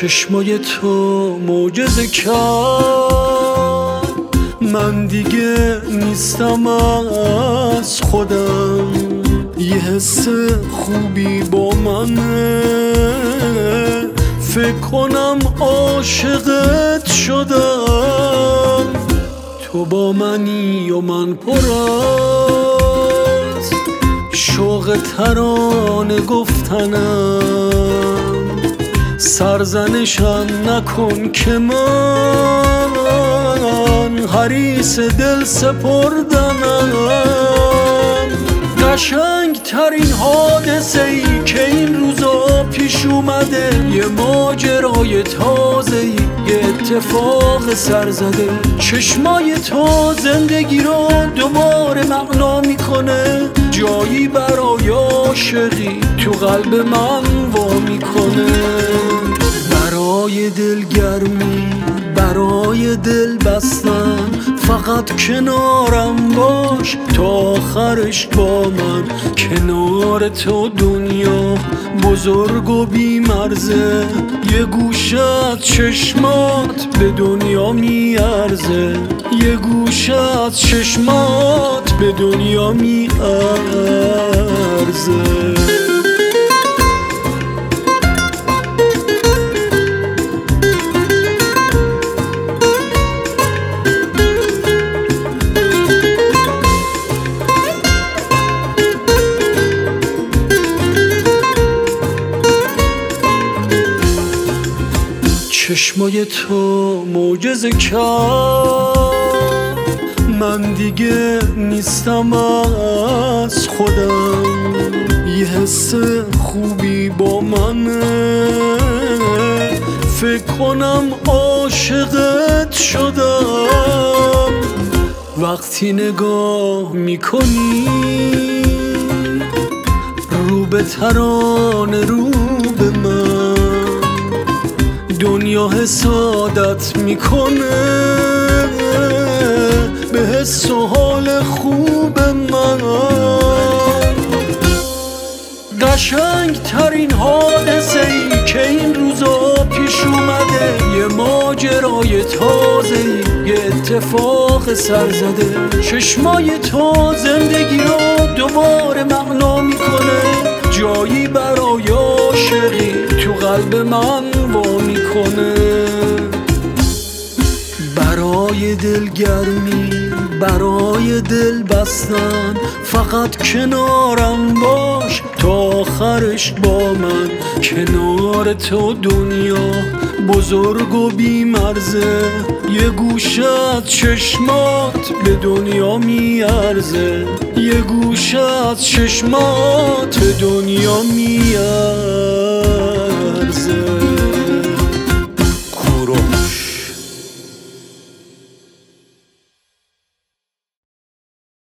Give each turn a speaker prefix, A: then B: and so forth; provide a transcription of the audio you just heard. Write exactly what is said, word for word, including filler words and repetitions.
A: چشمای تو معجزه کرد، من دیگه نیستم از خودم، یه حس خوبی با منه، فکر کنم عاشقت شدم. تو با منی و من پر از شوق ترانه گفتنم، سرزنشم نکن که من حریص دل سپردنم. قشنگ ترین حادثه ای که این روزا پیش اومده، یه ماجرای تازه ای، یه اتفاق سرزده. چشمای تو زندگی رو دوباره معنا میکنه، جایی برای عاشقی تو قلب من وا میکنه. برای دلگرمی، برای دل بستن، فقط کنارم باش تا آخرش با من. کنار تو دنیا بزرگ و بی مرزه، یه گوشه از چشمات به دنیا میارزه، یه گوشه از چشمات به دنیا میارزه. چشمای تو معجزه کرد، من دیگه نیستم از خودم، یه حس خوبی با منه، فکر کنم عاشقت شدم. وقتی نگاه میکنی رو به ترانه رو به من، دنیا حسادت میکنه به حس و حال خوب من. قشنگ ترین حادثه ای که این روزا پیش اومده، یه ماجرای تازه ای، یه اتفاق سرزده. چشمای تو زندگی رو دوباره معنا میکنه، جایی برای عاشقی تو قلب من وا میکنه. برای دلگرمی، برای دل بستن، فقط کنارم باش تا آخرش با من. کنار تو دنیا بزرگ و بی مرزه، یه گوشه از چشمات به دنیا میارزه، یه گوشه از چشمات به دنیا میارزه.